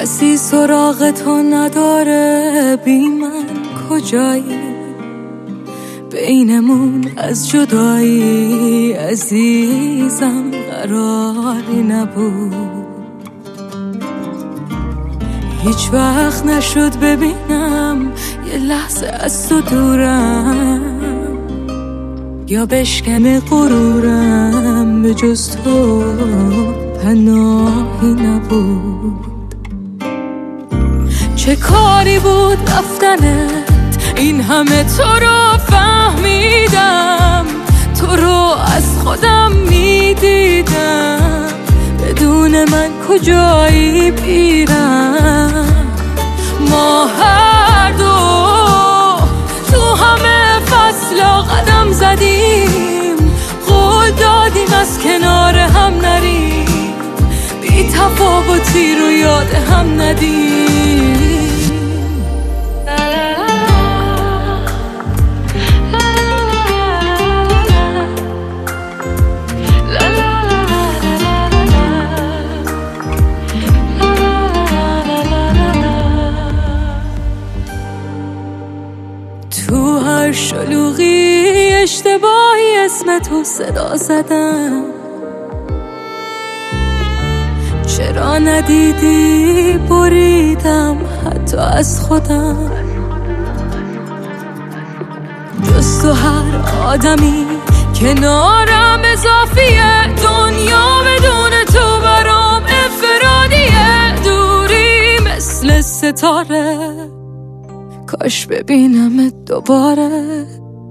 کسی سراغ تو نداره، بی من کجایی؟ بینمون از جدایی عزیزم قراری نبود. هیچ وقت نشد ببینم یه لحظه از تو دورم، یا بشکنه غرورم، به جز تو پناهی نبود. چه کاری بود رفتنت، این همه تو رو فهمیدم، تو رو از خودم میدیدم، بدون من کجایی بیرم؟ ما هر دو تو همه فصلا قدم زدیم، قول دادیم از کنار هم نریم، بی تفاوتی رو یاد هم ندیم. تو هر شلوغی اشتباهی اسم تو صدا زدم، چرا ندیدی بریدم حتی از خودم. جز تو هر آدمی کنارم اضافیه، دنیا بدون تو برام انفرادیه، دوری مثل ستاره، کاش ببینمت دوباره.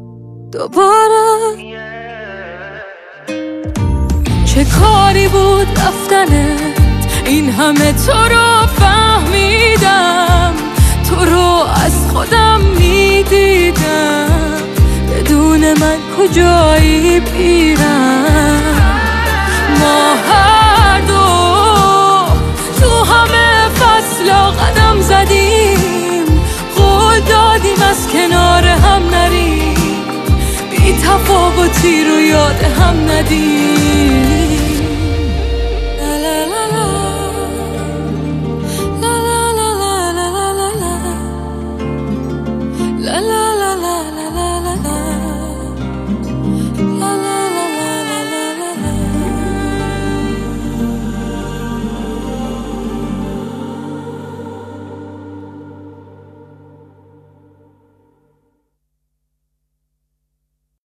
چه کاری بود رفتنت، این همه تو رو فهمیدم، تو رو از خودم میدیدم، بدون من کجایی بیرم؟ ما هر دو تو همه فصلا قدم زدیم، قول دادیم از کنار هم نریم، بی تفاوتی رو یاد هم ندیم.